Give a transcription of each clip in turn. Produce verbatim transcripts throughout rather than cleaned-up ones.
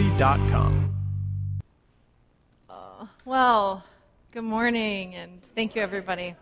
community dot com. Uh, well, good morning, and thank you, everybody.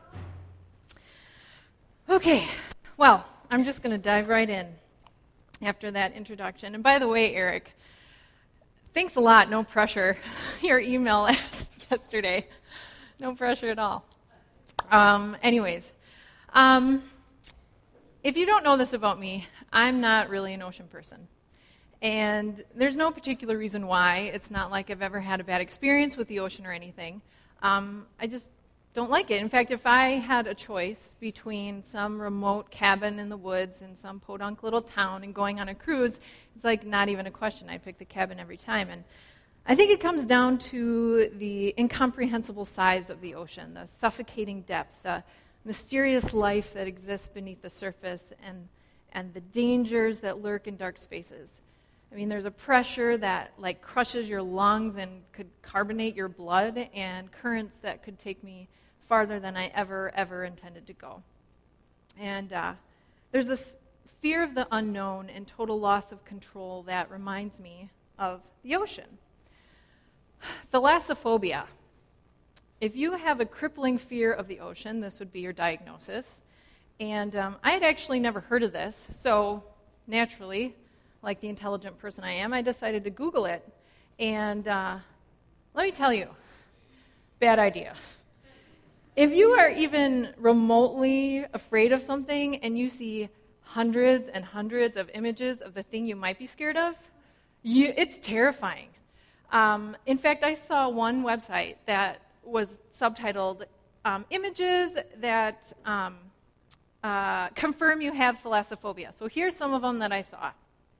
Okay, well, I'm just going to dive right in after that introduction. And by the way, Eric, thanks a lot, no pressure. Your email yesterday, no pressure at all. Um, anyways, um, if you don't know this about me, I'm not really an ocean person. And there's no particular reason why. It's not like I've ever had a bad experience with the ocean or anything. Um, I just don't like it. In fact, if I had a choice between some remote cabin in the woods in some podunk little town and going on a cruise, it's like not even a question. I'd pick the cabin every time. And I think it comes down to the incomprehensible size of the ocean, the suffocating depth, the mysterious life that exists beneath the surface, and, and the dangers that lurk in dark spaces. I mean, there's a pressure that like crushes your lungs and could carbonate your blood, and currents that could take me farther than I ever, ever intended to go. And uh, there's this fear of the unknown and total loss of control that reminds me of the ocean. Thalassophobia. If you have a crippling fear of the ocean, this would be your diagnosis. And um, I had actually never heard of this, so naturally, like the intelligent person I am, I decided to Google it. And uh, let me tell you, bad idea. If you are even remotely afraid of something and you see hundreds and hundreds of images of the thing you might be scared of, you, it's terrifying. Um, in fact, I saw one website that was subtitled um, Images that um, uh, confirm you have thalassophobia. So here's some of them that I saw.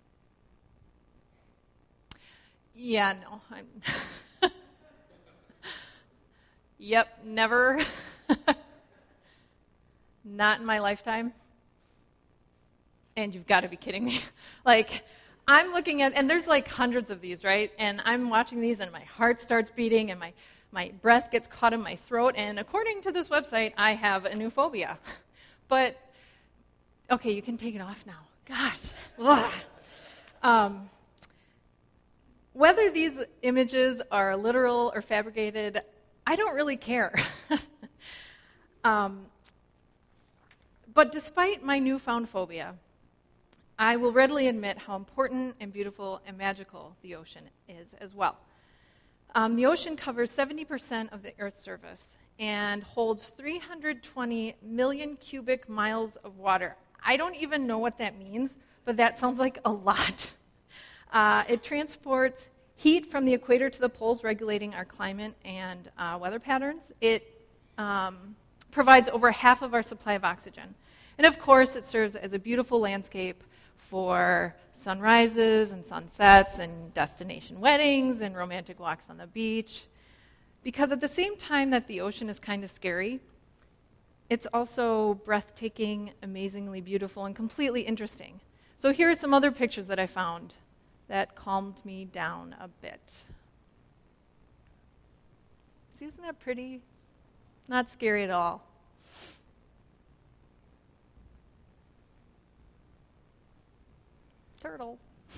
Yeah, no. I'm Yep, never. Not in my lifetime. And you've got to be kidding me. Like, I'm looking at, and there's like hundreds of these, right? And I'm watching these, and my heart starts beating, and my, my breath gets caught in my throat. And according to this website, I have a new phobia. But, okay, you can take it off now. Gosh. Um, whether these images are literal or fabricated, I don't really care. um, but despite my newfound phobia, I will readily admit how important and beautiful and magical the ocean is as well. Um, the ocean covers seventy percent of the Earth's surface and holds three hundred twenty million cubic miles of water. I don't even know what that means, but that sounds like a lot. Uh, it transports heat from the equator to the poles, regulating our climate and uh, weather patterns. It um, provides over half of our supply of oxygen. And of course, it serves as a beautiful landscape for sunrises and sunsets and destination weddings and romantic walks on the beach. Because at the same time that the ocean is kind of scary, it's also breathtaking, amazingly beautiful, and completely interesting. So here are some other pictures that I found that calmed me down a bit. See, isn't that pretty? Not scary at all. Turtle.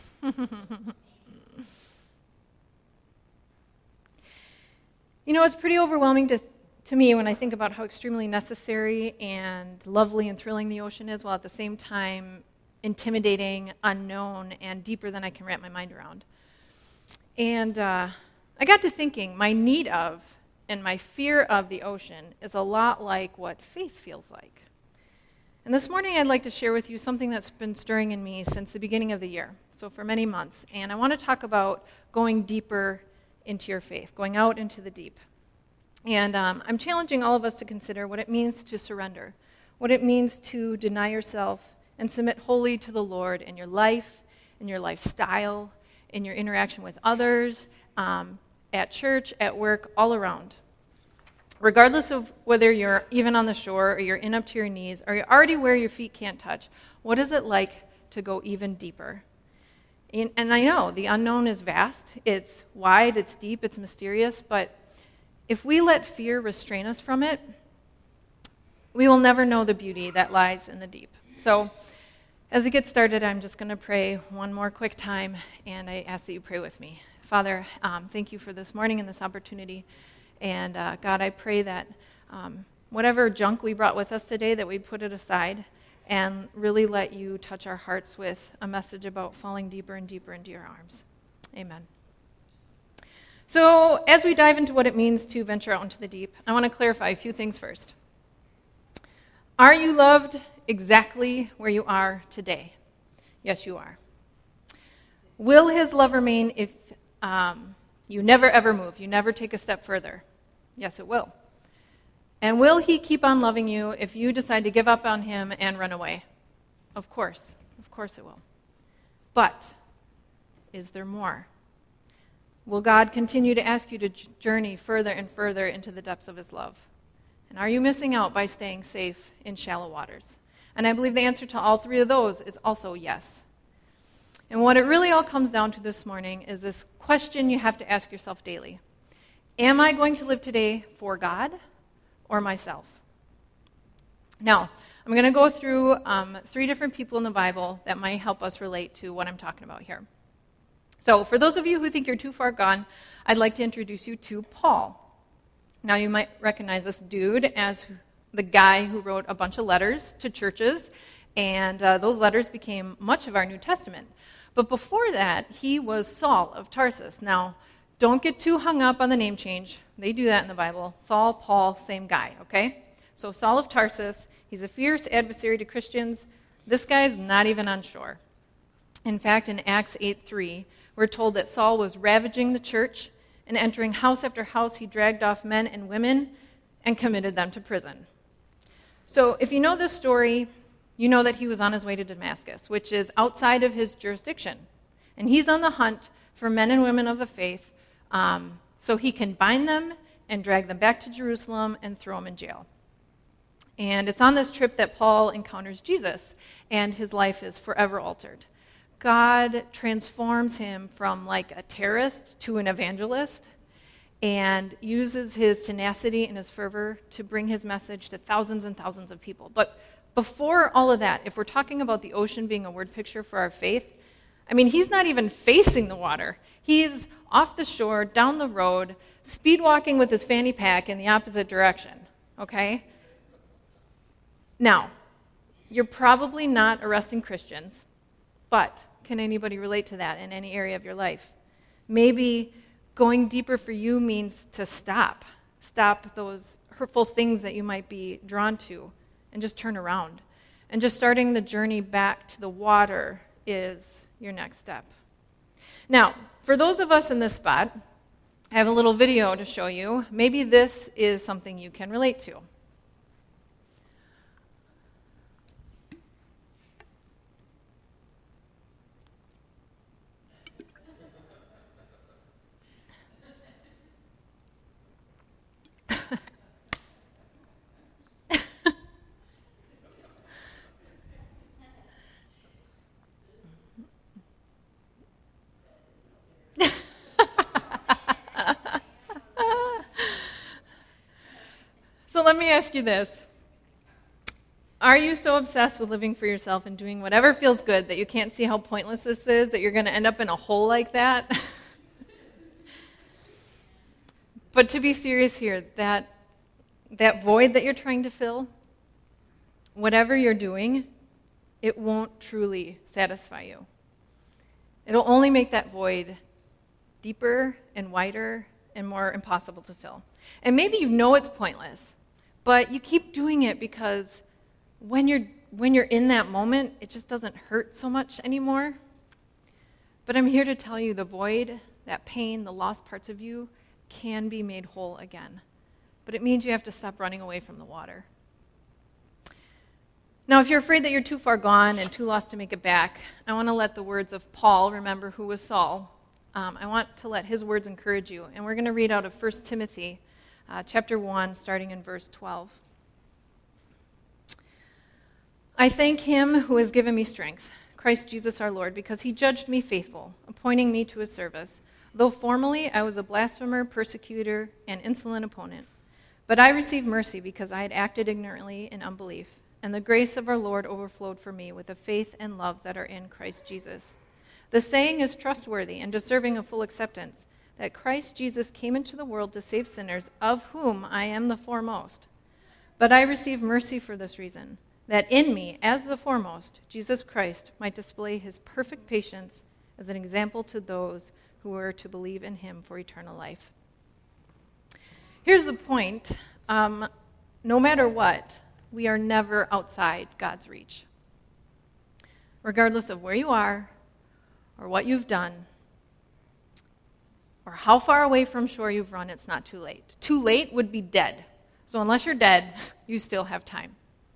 You know, it's pretty overwhelming to to me when I think about how extremely necessary and lovely and thrilling the ocean is, while at the same time intimidating, unknown, and deeper than I can wrap my mind around. And uh, I got to thinking, my need of and my fear of the ocean is a lot like what faith feels like. And this morning I'd like to share with you something that's been stirring in me since the beginning of the year, so for many months. And I want to talk about going deeper into your faith, going out into the deep. And um, I'm challenging all of us to consider what it means to surrender, what it means to deny yourself and submit wholly to the Lord in your life, in your lifestyle, in your interaction with others, um, at church, at work, all around. Regardless of whether you're even on the shore or you're in up to your knees or you're already where your feet can't touch, what is it like to go even deeper? And, and I know the unknown is vast, it's wide, it's deep, it's mysterious, but if we let fear restrain us from it, we will never know the beauty that lies in the deep. So As we get started, I'm just going to pray one more quick time, and I ask that you pray with me. Father, um, thank you for this morning and this opportunity. And uh, God, I pray that um, whatever junk we brought with us today, that we put it aside and really let you touch our hearts with a message about falling deeper and deeper into your arms. Amen. So as we dive into what it means to venture out into the deep, I want to clarify a few things first. Are you loved exactly where you are today? Yes, you are. Will his love remain if um, you never ever move, you never take a step further? Yes, it will. And will he keep on loving you if you decide to give up on him and run away? Of course. Of course it will. But is there more? Will God continue to ask you to journey further and further into the depths of his love? And are you missing out by staying safe in shallow waters? And I believe the answer to all three of those is also yes. And what it really all comes down to this morning is this question you have to ask yourself daily. Am I going to live today for God or myself? Now, I'm going to go through um, three different people in the Bible that might help us relate to what I'm talking about here. So for those of you who think you're too far gone, I'd like to introduce you to Paul. Now, you might recognize this dude as the guy who wrote a bunch of letters to churches, and uh, those letters became much of our New Testament. But before that, he was Saul of Tarsus. Now, don't get too hung up on the name change. They do that in the Bible. Saul, Paul, same guy, okay? So Saul of Tarsus, he's a fierce adversary to Christians. This guy's not even on shore. In fact, in Acts eight three, we're told that Saul was ravaging the church, and entering house after house, he dragged off men and women and committed them to prison. So if you know this story, you know that he was on his way to Damascus, which is outside of his jurisdiction. And he's on the hunt for men and women of the faith um, so he can bind them and drag them back to Jerusalem and throw them in jail. And it's on this trip that Paul encounters Jesus, and his life is forever altered. God transforms him from like a terrorist to an evangelist, and uses his tenacity and his fervor to bring his message to thousands and thousands of people. But before all of that, if we're talking about the ocean being a word picture for our faith, I mean, he's not even facing the water. He's off the shore, down the road, speed walking with his fanny pack in the opposite direction, okay? Now, you're probably not arresting Christians, but can anybody relate to that in any area of your life? Maybe going deeper for you means to stop. Stop those hurtful things that you might be drawn to and just turn around. And just starting the journey back to the water is your next step. Now, for those of us in this spot, I have a little video to show you. Maybe this is something you can relate to. So let me ask you this. Are you so obsessed with living for yourself and doing whatever feels good that you can't see how pointless this is, that you're going to end up in a hole like that? But to be serious here, that, that void that you're trying to fill, whatever you're doing, it won't truly satisfy you. It'll only make that void deeper and wider and more impossible to fill. And maybe you know it's pointless, but you keep doing it because when you're when you're in that moment, it just doesn't hurt so much anymore. But I'm here to tell you the void, that pain, the lost parts of you can be made whole again. But it means you have to stop running away from the water. Now, if you're afraid that you're too far gone and too lost to make it back, I want to let the words of Paul, remember who was Saul, um, I want to let his words encourage you. And we're going to read out of First Timothy uh, chapter one, starting in verse twelve. I thank him who has given me strength, Christ Jesus our Lord, because he judged me faithful, appointing me to his service. Though formerly I was a blasphemer, persecutor, and insolent opponent, but I received mercy because I had acted ignorantly in unbelief. and the grace of our Lord overflowed for me with the faith and love that are in Christ Jesus. The saying is trustworthy and deserving of full acceptance, that Christ Jesus came into the world to save sinners, of whom I am the foremost. But I receive mercy for this reason, that in me, as the foremost, Jesus Christ might display his perfect patience as an example to those who were to believe in him for eternal life. Here's the point. Um, no matter what, we are never outside God's reach. Regardless of where you are, or what you've done, or how far away from shore you've run, it's not too late. Too late would be dead. So unless you're dead, you still have time.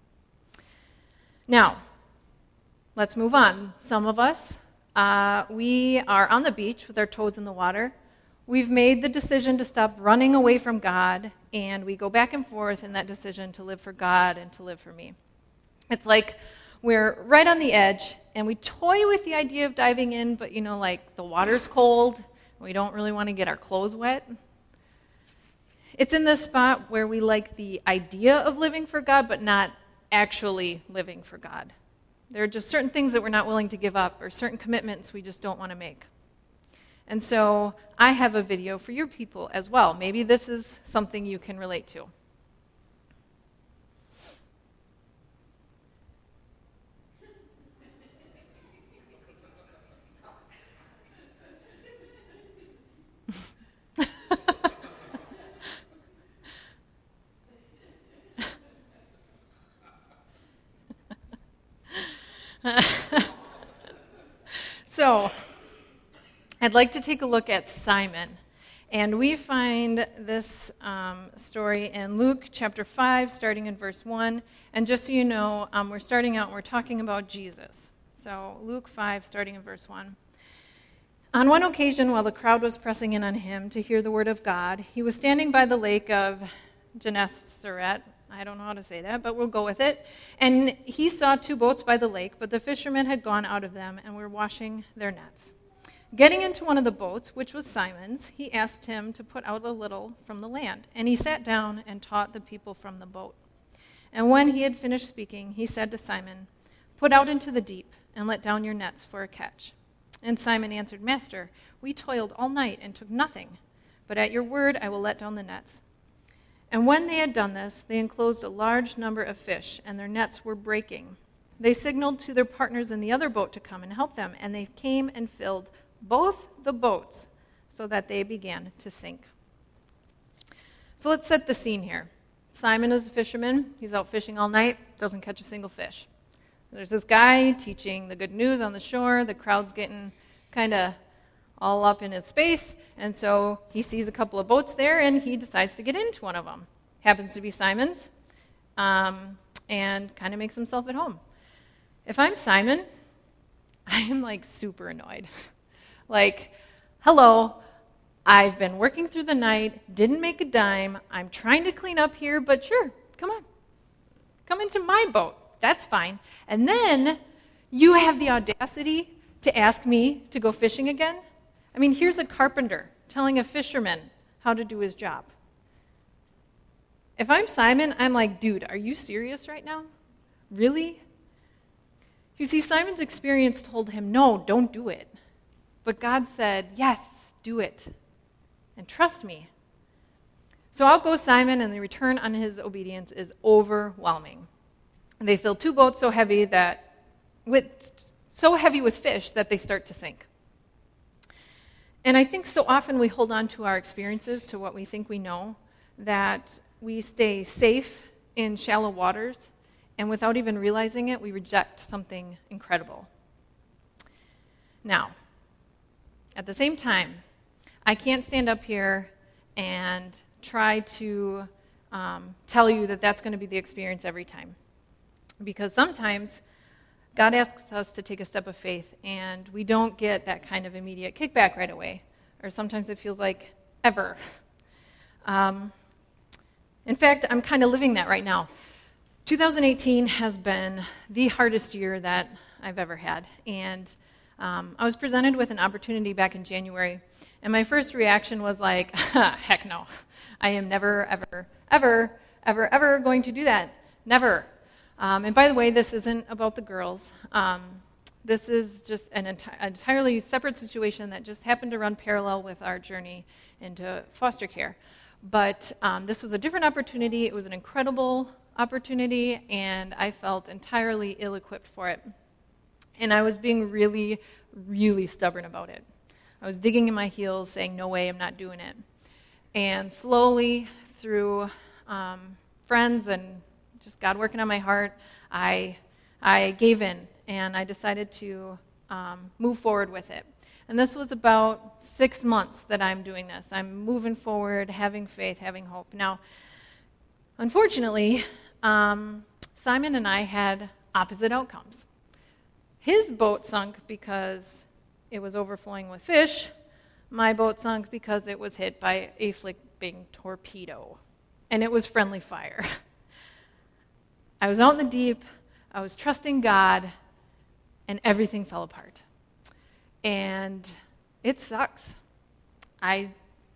Now, let's move on. Some of us, uh, we are on the beach with our toes in the water. We've made the decision to stop running away from God, and we go back and forth in that decision to live for God and to live for me. It's like we're right on the edge, and we toy with the idea of diving in, but, you know, like the water's cold. We don't really want to get our clothes wet. It's in this spot where we like the idea of living for God, but not actually living for God. There are just certain things that we're not willing to give up, or certain commitments we just don't want to make. And so I have a video for your people as well. Maybe this is something you can relate to. So, I'd like to take a look at Simon. And we find this um, story in Luke chapter five, starting in verse one. And just so you know, um, we're starting out and we're talking about Jesus. So, Luke five, starting in verse one. On one occasion, while the crowd was pressing in on him to hear the word of God, he was standing by the lake of Gennesaret. I don't know how to say that, but we'll go with it. And he saw two boats by the lake, but the fishermen had gone out of them and were washing their nets. Getting into one of the boats, which was Simon's, he asked him to put out a little from the land. And he sat down and taught the people from the boat. And when he had finished speaking, he said to Simon, "Put out into the deep and let down your nets for a catch." And Simon answered, "Master, we toiled all night and took nothing, but at your word I will let down the nets." And when they had done this, they enclosed a large number of fish, and their nets were breaking. They signaled to their partners in the other boat to come and help them, and they came and filled both the boats so that they began to sink. So let's set the scene here. Simon is a fisherman. He's out fishing all night, doesn't catch a single fish. There's this guy teaching the good news on the shore. The crowd's getting kind of all up in his space, and so he sees a couple of boats there, and he decides to get into one of them. Happens to be Simon's, um, and kind of makes himself at home. If I'm Simon, I am like super annoyed. Like, hello, I've been working through the night, didn't make a dime, I'm trying to clean up here, but sure, come on. Come into my boat, that's fine. And then you have the audacity to ask me to go fishing again? I mean, here's a carpenter telling a fisherman how to do his job. If I'm Simon, I'm like, dude, are you serious right now? Really? You see, Simon's experience told him, no, don't do it. But God said, yes, do it. And trust me. So out goes Simon, and the return on his obedience is overwhelming. They fill two boats so heavy that, with so heavy with fish that they start to sink. And I think so often we hold on to our experiences, to what we think we know, that we stay safe in shallow waters, and without even realizing it, we reject something incredible. Now, at the same time, I can't stand up here and try to um, tell you that that's going to be the experience every time. Because sometimes God asks us to take a step of faith, and we don't get that kind of immediate kickback right away. Or sometimes it feels like ever. Um, in fact, I'm kind of living that right now. two thousand eighteen has been the hardest year that I've ever had. And um, I was presented with an opportunity back in January, and my first reaction was like, heck no. I am never, ever, ever, ever, ever going to do that. Never. Um, and by the way, this isn't about the girls. Um, this is just an enti- entirely separate situation that just happened to run parallel with our journey into foster care. But um, this was a different opportunity. It was an incredible opportunity, and I felt entirely ill-equipped for it. And I was being really, really stubborn about it. I was digging in my heels, saying, no way, I'm not doing it. And slowly, through um, friends and just God working on my heart, I I gave in, and I decided to um, move forward with it. And this was about six months that I'm doing this. I'm moving forward, having faith, having hope. Now, unfortunately, um, Simon and I had opposite outcomes. His boat sunk because it was overflowing with fish. My boat sunk because it was hit by a flipping torpedo, and it was friendly fire. I was out in the deep, I was trusting God, and everything fell apart. And it sucks. I,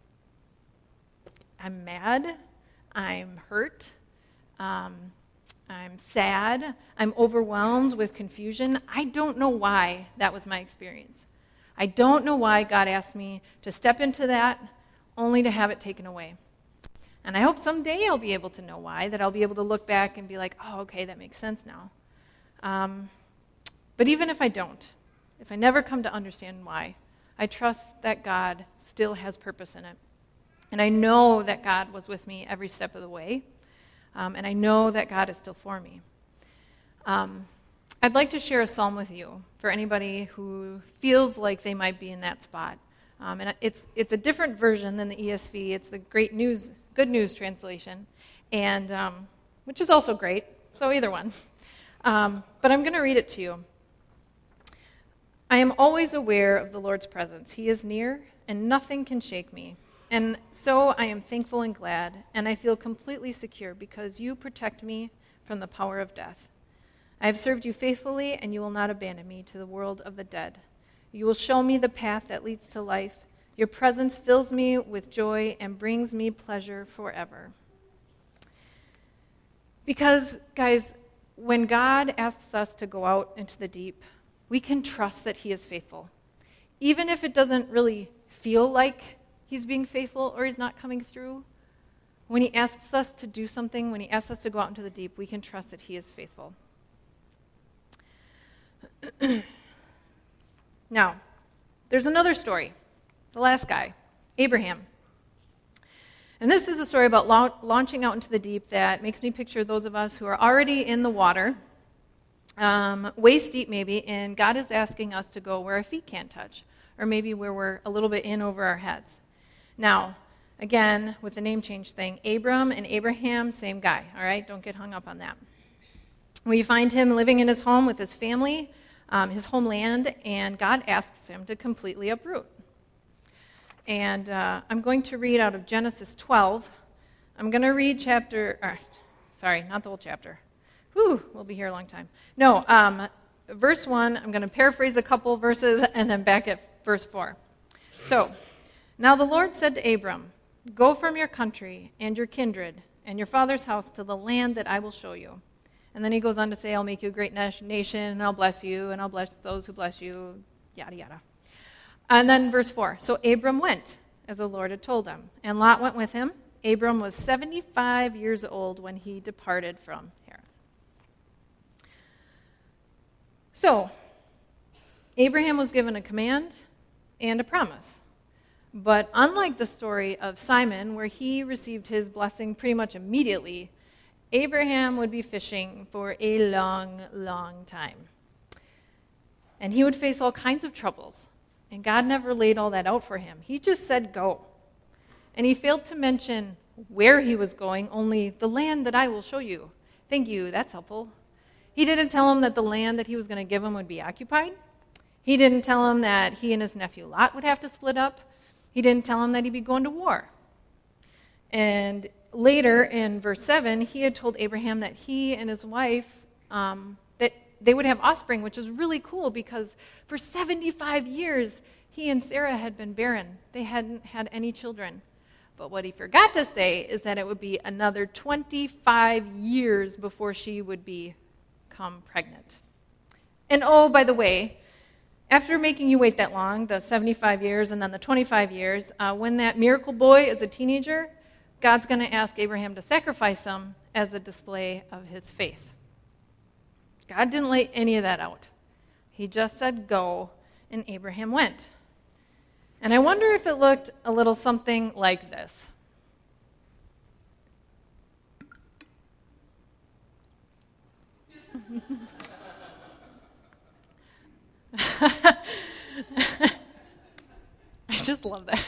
I'm mad, I'm hurt, um, I'm sad, I'm overwhelmed with confusion. I don't know why that was my experience. I don't know why God asked me to step into that only to have it taken away. And I hope someday I'll be able to know why, that I'll be able to look back and be like, oh, okay, that makes sense now. Um, but even if I don't, if I never come to understand why, I trust that God still has purpose in it. And I know that God was with me every step of the way. Um, and I know that God is still for me. Um, I'd like to share a psalm with you for anybody who feels like they might be in that spot. Um, and it's it's a different version than the E S V. It's the Great News, Good News translation, and um, which is also great. So either one. Um, but I'm going to read it to you. I am always aware of the Lord's presence. He is near, and nothing can shake me. And so I am thankful and glad, and I feel completely secure because you protect me from the power of death. I have served you faithfully, and you will not abandon me to the world of the dead. You will show me the path that leads to life. Your presence fills me with joy and brings me pleasure forever. Because, guys, when God asks us to go out into the deep, we can trust that he is faithful. Even if it doesn't really feel like he's being faithful or he's not coming through, when he asks us to do something, when he asks us to go out into the deep, we can trust that he is faithful. Now, there's another story, the last guy, Abraham. And this is a story about la- launching out into the deep that makes me picture those of us who are already in the water, um, waist deep maybe, and God is asking us to go where our feet can't touch, or maybe where we're a little bit in over our heads. Now, again, with the name change thing, Abram and Abraham, same guy, all right? Don't get hung up on that. We find him living in his home with his family, um, his homeland, and God asks him to completely uproot. And uh, I'm going to read out of Genesis twelve. I'm going to read chapter, uh, sorry, not the whole chapter. Whew, we'll be here a long time. No, um, verse one, I'm going to paraphrase a couple verses and then back at verse four. So, now the Lord said to Abram, "Go from your country and your kindred and your father's house to the land that I will show you." And then he goes on to say, "I'll make you a great nation, and I'll bless you, and I'll bless those who bless you," yada, yada. And then verse four, so Abram went, as the Lord had told him, and Lot went with him. Abram was seventy-five years old when he departed from Haran. So, Abraham was given a command and a promise. But unlike the story of Simon, where he received his blessing pretty much immediately, Abraham would be fishing for a long, long time. And he would face all kinds of troubles. And God never laid all that out for him. He just said, go. And he failed to mention where he was going, only the land that I will show you. Thank you, that's helpful. He didn't tell him that the land that he was going to give him would be occupied. He didn't tell him that he and his nephew Lot would have to split up. He didn't tell him that he'd be going to war. And later in verse seven, he had told Abraham that he and his wife, um, that they would have offspring, which is really cool because for seventy-five years, he and Sarah had been barren. They hadn't had any children. But what he forgot to say is that it would be another twenty-five years before she would be become pregnant. And oh, by the way, after making you wait that long, the seventy-five years and then the twenty-five years, uh, when that miracle boy is a teenager, God's going to ask Abraham to sacrifice him as a display of his faith. God didn't lay any of that out. He just said go, and Abraham went. And I wonder if it looked a little something like this. I just love that.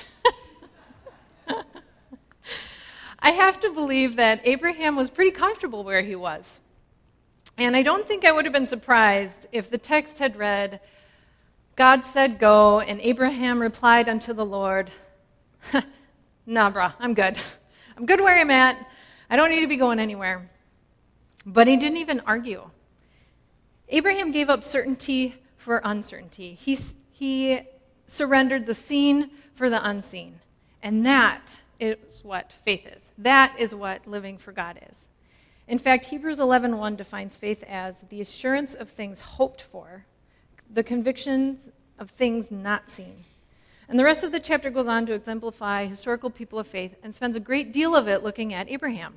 I have to believe that Abraham was pretty comfortable where he was. And I don't think I would have been surprised if the text had read, God said go, and Abraham replied unto the Lord, nah, brah, I'm good. I'm good where I'm at. I don't need to be going anywhere. But he didn't even argue. Abraham gave up certainty for uncertainty. He, he surrendered the seen for the unseen. And that is what faith is. That is what living for God is. In fact, Hebrews eleven one defines faith as the assurance of things hoped for, the convictions of things not seen. And the rest of the chapter goes on to exemplify historical people of faith and spends a great deal of it looking at Abraham.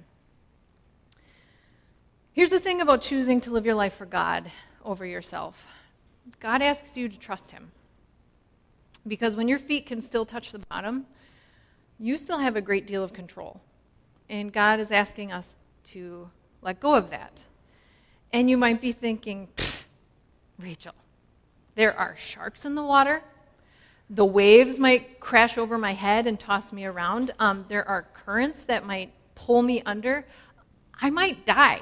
Here's the thing about choosing to live your life for God over yourself. God asks you to trust him. Because when your feet can still touch the bottom, you still have a great deal of control. And God is asking us to let go of that. And you might be thinking, Rachel, there are sharks in the water. The waves might crash over my head and toss me around. Um, there are currents that might pull me under. I might die.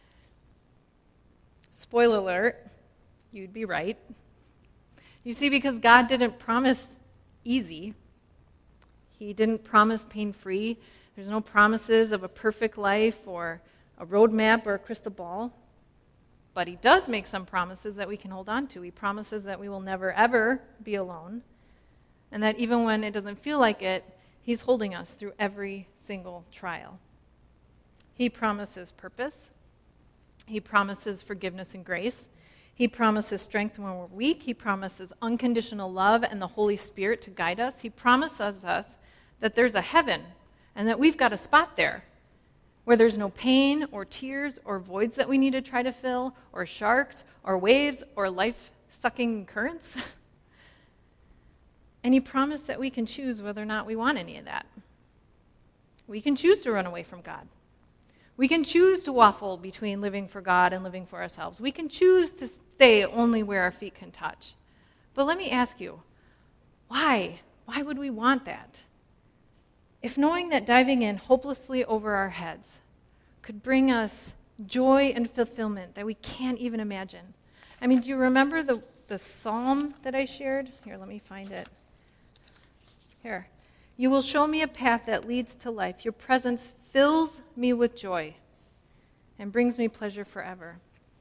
Spoiler alert, you'd be right. You see, because God didn't promise easy. He didn't promise pain-free. There's no promises of a perfect life or a roadmap or a crystal ball. But he does make some promises that we can hold on to. He promises that we will never, ever be alone. And that even when it doesn't feel like it, he's holding us through every single trial. He promises purpose. He promises forgiveness and grace. He promises strength when we're weak. He promises unconditional love and the Holy Spirit to guide us. He promises us that there's a heaven and that we've got a spot there where there's no pain or tears or voids that we need to try to fill or sharks or waves or life-sucking currents. And he promised that we can choose whether or not we want any of that. We can choose to run away from God. We can choose to waffle between living for God and living for ourselves. We can choose to stay only where our feet can touch. But let me ask you, why? Why would we want that? If knowing that diving in hopelessly over our heads could bring us joy and fulfillment that we can't even imagine. I mean, do you remember the, the psalm that I shared? Here, let me find it. Here. You will show me a path that leads to life. Your presence fills me with joy and brings me pleasure forever.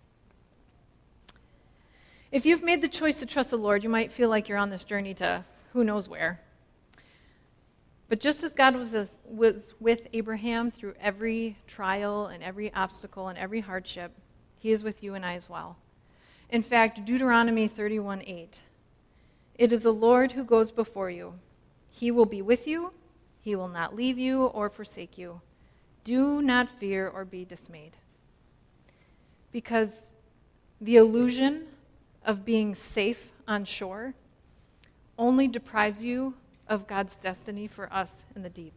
If you've made the choice to trust the Lord, you might feel like you're on this journey to who knows where. But just as God was, a, was with Abraham through every trial and every obstacle and every hardship, he is with you and I as well. In fact, Deuteronomy thirty-one eight, it is the Lord who goes before you. He will be with you. He will not leave you or forsake you. Do not fear or be dismayed. Because the illusion of being safe on shore only deprives you of God's destiny for us in the deep.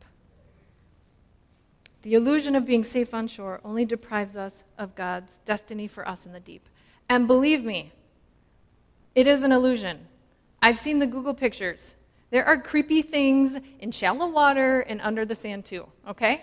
The illusion of being safe on shore only deprives us of God's destiny for us in the deep. And believe me, it is an illusion. I've seen the Google pictures. There are creepy things in shallow water and under the sand too, okay?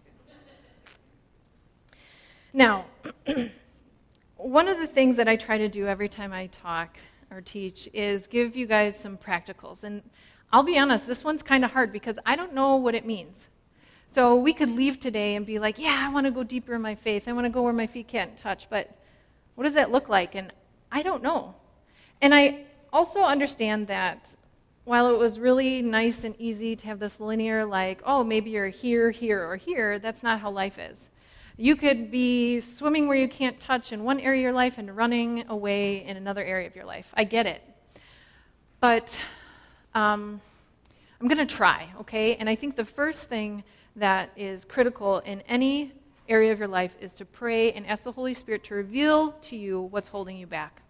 Now, one of the things that I try to do every time I talk or teach is give you guys some practicals. And I'll be honest, this one's kind of hard because I don't know what it means. So we could leave today and be like, yeah, I want to go deeper in my faith. I want to go where my feet can't touch. But what does that look like? And I don't know. And I also understand that while it was really nice and easy to have this linear, like, oh, maybe you're here, here, or here, that's not how life is. You could be swimming where you can't touch in one area of your life and running away in another area of your life. I get it. But um, I'm going to try, okay? And I think the first thing that is critical in any area of your life is to pray and ask the Holy Spirit to reveal to you what's holding you back.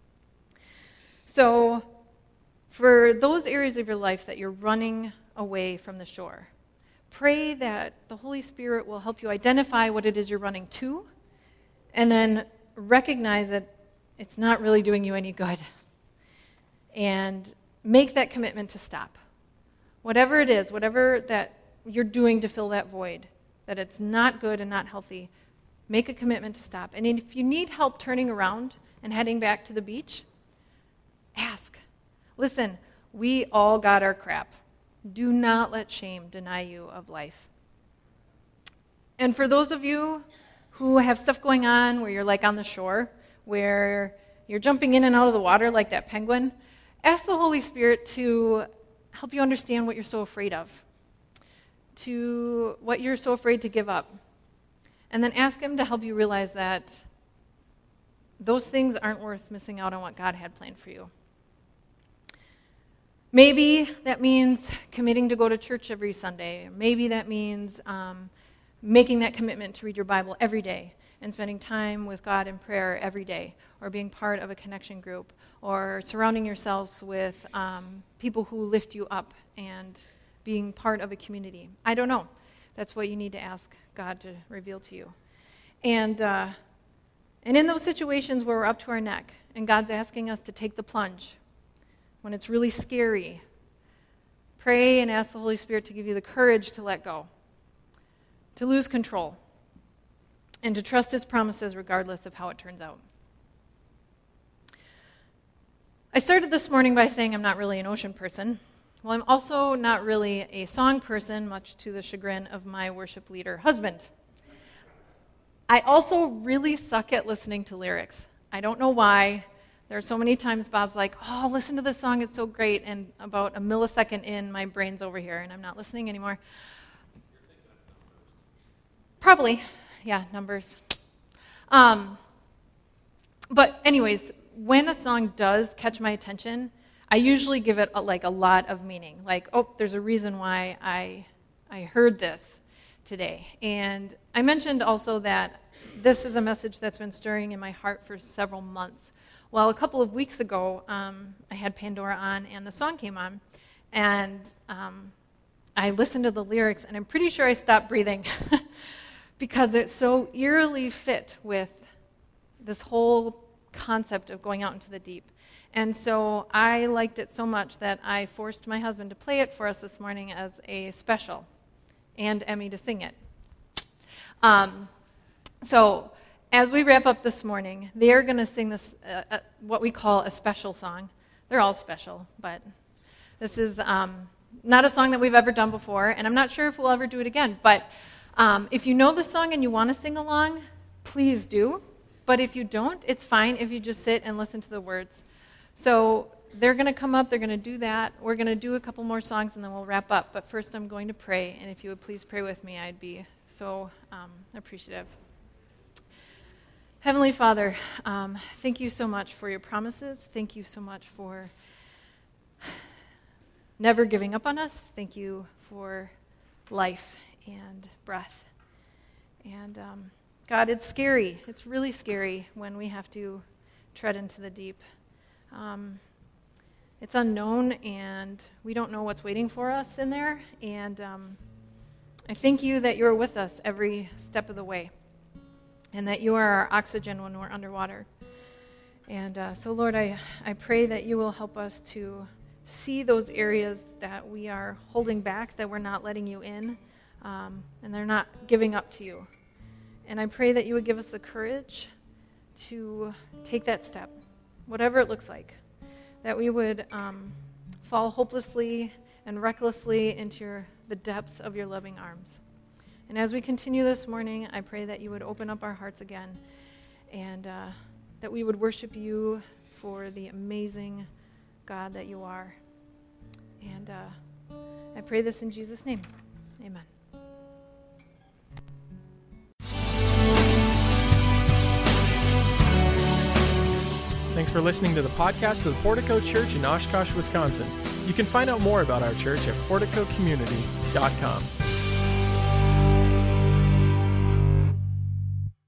So for those areas of your life that you're running away from the shore, pray that the Holy Spirit will help you identify what it is you're running to, and then recognize that it's not really doing you any good. And make that commitment to stop. Whatever it is, whatever that you're doing to fill that void, that it's not good and not healthy, make a commitment to stop. And if you need help turning around and heading back to the beach, ask. Listen, we all got our crap. Do not let shame deny you of life. And for those of you who have stuff going on where you're like on the shore, where you're jumping in and out of the water like that penguin, ask the Holy Spirit to help you understand what you're so afraid of, to what you're so afraid to give up. And then ask Him to help you realize that those things aren't worth missing out on what God had planned for you. Maybe that means committing to go to church every Sunday. Maybe that means um, making that commitment to read your Bible every day and spending time with God in prayer every day, or being part of a connection group, or surrounding yourselves with um, people who lift you up and being part of a community. I don't know. That's what you need to ask God to reveal to you. And, uh, and in those situations where we're up to our neck and God's asking us to take the plunge, when it's really scary, pray and ask the Holy Spirit to give you the courage to let go, to lose control, and to trust His promises regardless of how it turns out. I started this morning by saying I'm not really an ocean person. Well, I'm also not really a song person, much to the chagrin of my worship leader husband. I also really suck at listening to lyrics. I don't know why. There are so many times Bob's like, oh, listen to this song, it's so great, and about a millisecond in, my brain's over here, and I'm not listening anymore. Probably. Yeah, numbers. Um, but anyways, when a song does catch my attention, I usually give it a, like a lot of meaning. Like, oh, there's a reason why I I heard this today. And I mentioned also that this is a message that's been stirring in my heart for several months. Well, a couple of weeks ago, um, I had Pandora on, and the song came on, and um, I listened to the lyrics, and I'm pretty sure I stopped breathing because it so eerily fit with this whole concept of going out into the deep. And so I liked it so much that I forced my husband to play it for us this morning as a special, and Emmy to sing it. Um, so as we wrap up this morning, they're going to sing this, uh, uh, what we call a special song. They're all special, but this is um, not a song that we've ever done before, and I'm not sure if we'll ever do it again. But um, if you know the song and you want to sing along, please do. But if you don't, it's fine if you just sit and listen to the words. So they're going to come up, they're going to do that. We're going to do a couple more songs, and then we'll wrap up. But first I'm going to pray, and if you would please pray with me, I'd be so um, appreciative. Heavenly Father, um, thank you so much for your promises. Thank you so much for never giving up on us. Thank you for life and breath. And um, God, it's scary. It's really scary when we have to tread into the deep. Um, it's unknown, and we don't know what's waiting for us in there. And um, I thank you that you're with us every step of the way, and that you are our oxygen when we're underwater. And uh, so, Lord, I, I pray that you will help us to see those areas that we are holding back, that we're not letting you in, um, and they're not giving up to you. And I pray that you would give us the courage to take that step, whatever it looks like, that we would um, fall hopelessly and recklessly into your, the depths of your loving arms. And as we continue this morning, I pray that you would open up our hearts again, and uh, that we would worship you for the amazing God that you are. And uh, I pray this in Jesus' name. Amen. Thanks for listening to the podcast of the Portico Church in Oshkosh, Wisconsin. You can find out more about our church at portico community dot com.